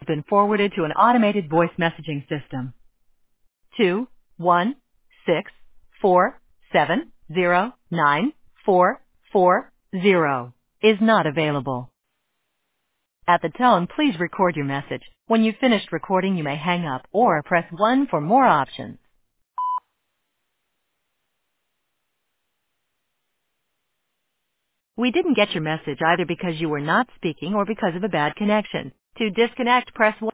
been forwarded to an automated voice messaging system. 21647094440 is not available. At the tone, please record your message. When you've finished recording, you may hang up or press 1 for more options. We didn't get your message either because you were not speaking or because of a bad connection. To disconnect, press 1.